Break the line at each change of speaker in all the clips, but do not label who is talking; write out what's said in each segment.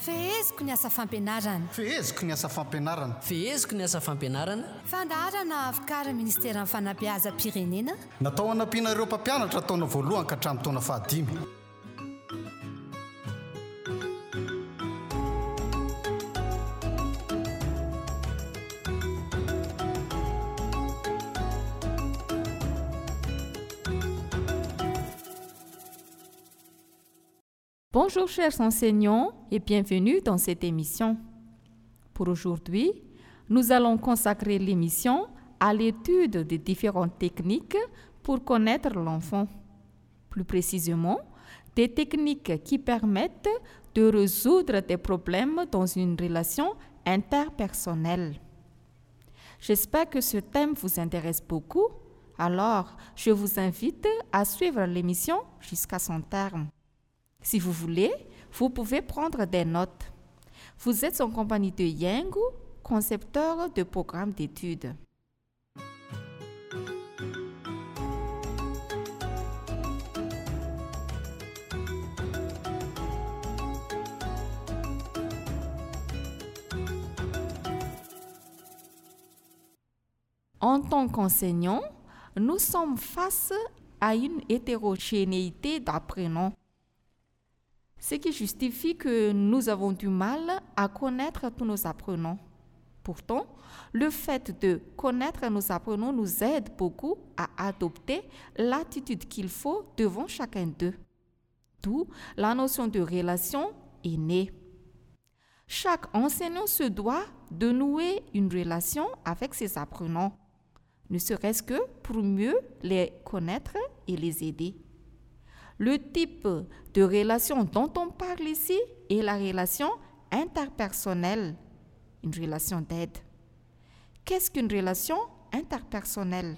Feheziko ny asa fampianarana.
Feheziko ny asa fampianarana.
Feheziko ny asa fampianarana.
Fandaharana avokarin'ny Ministeran'ny Fanabeazam-pirenena.
Natao hanampiana ireo mpampianatra taona voalohany ka hatramin'ny taona 5.
Bonjour chers enseignants et bienvenue dans cette émission. Pour aujourd'hui, nous allons consacrer l'émission à l'étude des différentes techniques pour connaître l'enfant. Plus précisément, des techniques qui permettent de résoudre des problèmes dans une relation interpersonnelle. J'espère que ce thème vous intéresse beaucoup, alors je vous invite à suivre l'émission jusqu'à son terme. Si vous voulez, vous pouvez prendre des notes. Vous êtes en compagnie de Yengu, concepteur de programmes d'études. En tant qu'enseignant, nous sommes face à une hétérogénéité d'apprenants, ce qui justifie que nous avons du mal à connaître tous nos apprenants. Pourtant, le fait de connaître nos apprenants nous aide beaucoup à adopter l'attitude qu'il faut devant chacun d'eux. D'où la notion de relation est née. Chaque enseignant se doit de nouer une relation avec ses apprenants, ne serait-ce que pour mieux les connaître et les aider. Le type de relation dont on parle ici est la relation interpersonnelle, une relation d'aide. Qu'est-ce qu'une relation interpersonnelle?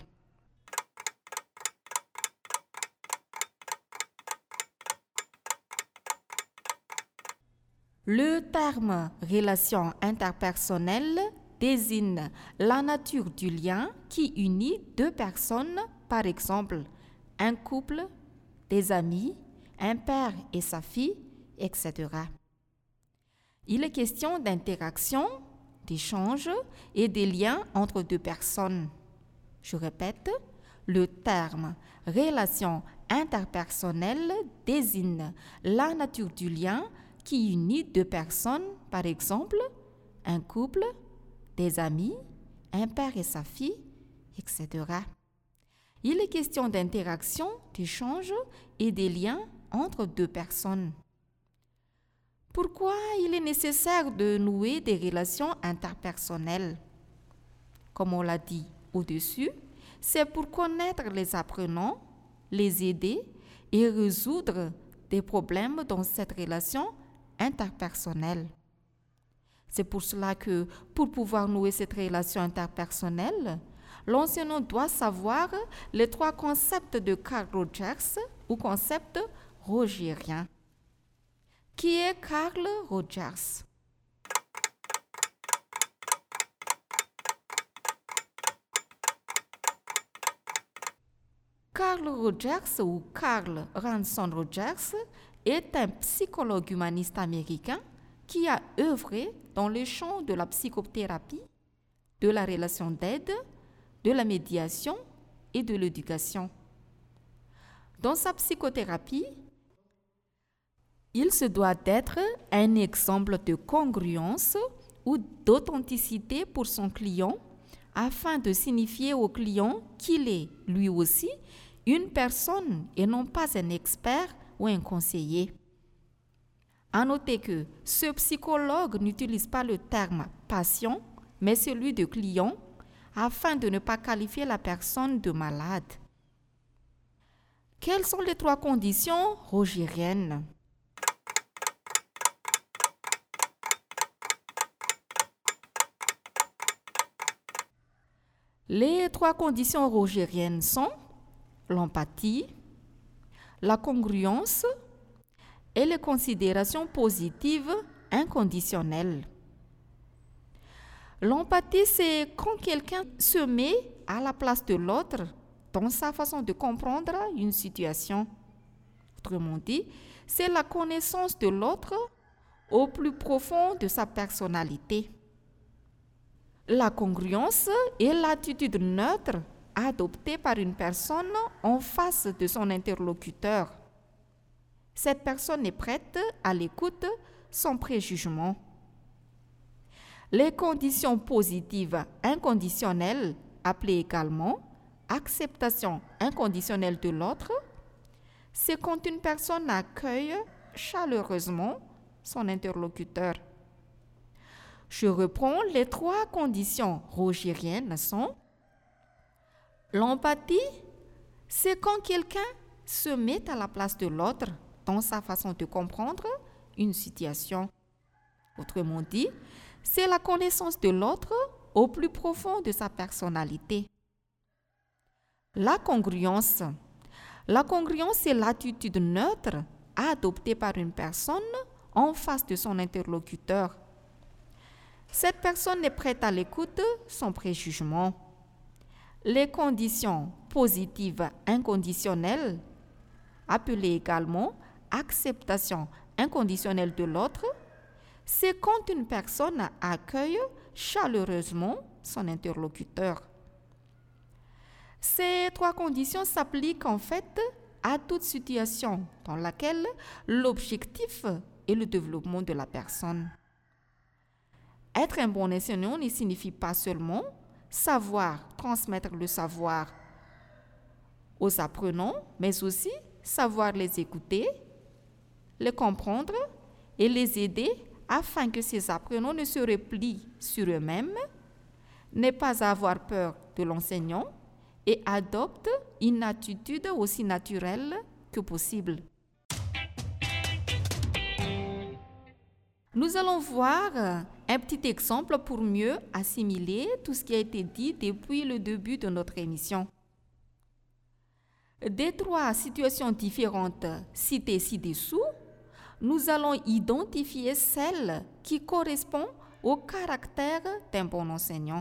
Le terme relation interpersonnelle désigne la nature du lien qui unit deux personnes, par exemple un couple, des amis, un père et sa fille, etc. Il est question d'interaction, d'échange et des liens entre deux personnes. Je répète, le terme relation interpersonnelle désigne la nature du lien qui unit deux personnes, par exemple un couple, des amis, un père et sa fille, etc. Il est question d'interaction, d'échange et des liens entre deux personnes. Pourquoi il est nécessaire de nouer des relations interpersonnelles? Comme on l'a dit au-dessus, c'est pour connaître les apprenants, les aider et résoudre des problèmes dans cette relation interpersonnelle. C'est pour cela que, pour pouvoir nouer cette relation interpersonnelle, l'enseignant doit savoir les 3 concepts de Carl Rogers ou concepts rogériens. Qui est Carl Rogers? Carl Rogers ou Carl Ransom Rogers est un psychologue humaniste américain qui a œuvré dans le champ de la psychothérapie, de la relation d'aide, de la médiation et de l'éducation. Dans sa psychothérapie, il se doit d'être un exemple de congruence ou d'authenticité pour son client afin de signifier au client qu'il est, lui aussi, une personne et non pas un expert ou un conseiller. À noter que ce psychologue n'utilise pas le terme patient, mais celui de client, afin de ne pas qualifier la personne de malade. Quelles sont les 3 conditions rogériennes? Les 3 conditions rogériennes sont l'empathie, la congruence et les considérations positives inconditionnelles. L'empathie, c'est quand quelqu'un se met à la place de l'autre dans sa façon de comprendre une situation. Autrement dit, c'est la connaissance de l'autre au plus profond de sa personnalité. La congruence est l'attitude neutre adoptée par une personne en face de son interlocuteur. Cette personne est prête à l'écoute sans préjugement. Les conditions positives inconditionnelles, appelées également acceptation inconditionnelle de l'autre, c'est quand une personne accueille chaleureusement son interlocuteur. Je reprends, les 3 conditions rogériennes sont: l'empathie, c'est quand quelqu'un se met à la place de l'autre dans sa façon de comprendre une situation. Autrement dit, c'est la connaissance de l'autre au plus profond de sa personnalité. La congruence. La congruence est l'attitude neutre adoptée par une personne en face de son interlocuteur. Cette personne est prête à l'écoute sans préjugement. Les conditions positives inconditionnelles, appelées également acceptation inconditionnelle de l'autre, c'est quand une personne accueille chaleureusement son interlocuteur. Ces 3 conditions s'appliquent en fait à toute situation dans laquelle l'objectif est le développement de la personne. Être un bon enseignant ne signifie pas seulement savoir transmettre le savoir aux apprenants, mais aussi savoir les écouter, les comprendre et les aider afin que ces apprenants ne se replient sur eux-mêmes, n'aient pas à avoir peur de l'enseignant et adoptent une attitude aussi naturelle que possible. Nous allons voir un petit exemple pour mieux assimiler tout ce qui a été dit depuis le début de notre émission. Des 3 situations différentes citées ci-dessous, nous allons identifier celle qui correspond au caractère d'un bon enseignant.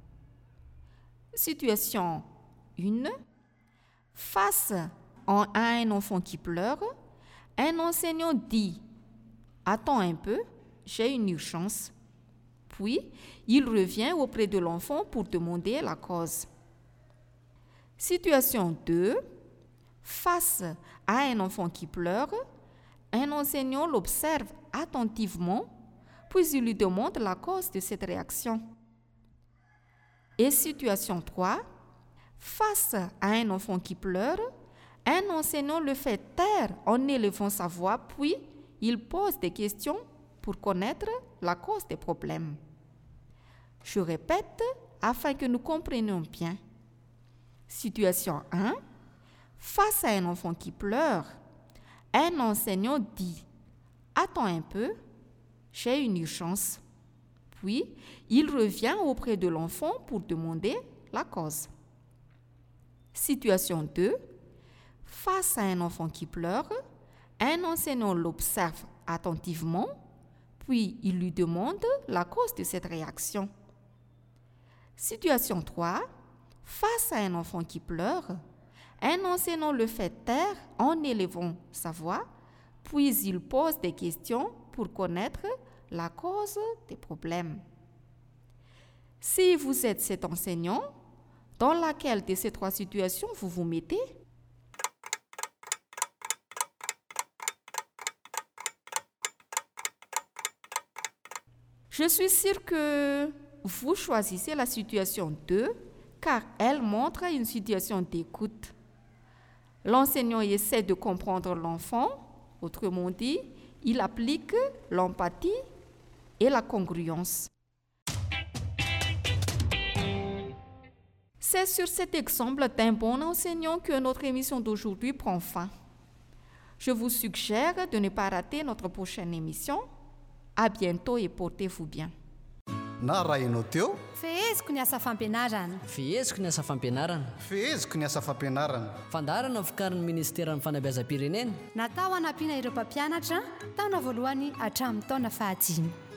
Situation 1. Face à un enfant qui pleure, un enseignant dit « Attends un peu, j'ai une urgence ». Puis, il revient auprès de l'enfant pour demander la cause. Situation 2. Face à un enfant qui pleure, un enseignant l'observe attentivement, puis il lui demande la cause de cette réaction. Et situation 3. Face à un enfant qui pleure, un enseignant le fait taire en élevant sa voix, puis il pose des questions pour connaître la cause des problèmes. Je répète afin que nous comprenions bien. Situation 1. Face à un enfant qui pleure, un enseignant dit « Attends un peu, j'ai une urgence ». Puis, il revient auprès de l'enfant pour demander la cause. Situation 2. Face à un enfant qui pleure, un enseignant l'observe attentivement, puis il lui demande la cause de cette réaction. Situation 3. Face à un enfant qui pleure, un enseignant le fait taire en élevant sa voix, puis il pose des questions pour connaître la cause des problèmes. Si vous êtes cet enseignant, dans laquelle de ces 3 situations vous vous mettez? Je suis sûre que vous choisissez la situation 2 car elle montre une situation d'écoute. L'enseignant essaie de comprendre l'enfant, autrement dit, il applique l'empathie et la congruence. C'est sur cet exemple d'un bon enseignant que notre émission d'aujourd'hui prend fin. Je vous suggère de ne pas rater notre prochaine émission. À bientôt et portez-vous bien.
Na raha ianao teo
feheziko ny asa fampianarana.
Fiheziko ny asa fampianarana.
feheziko ny asa fampianarana.
Fandarana vokarin'ny ministera ny fanabeazam-pirenena.
Natao hanampiana ireo mpampianatra taona voalohany hatramin'ny taona 5.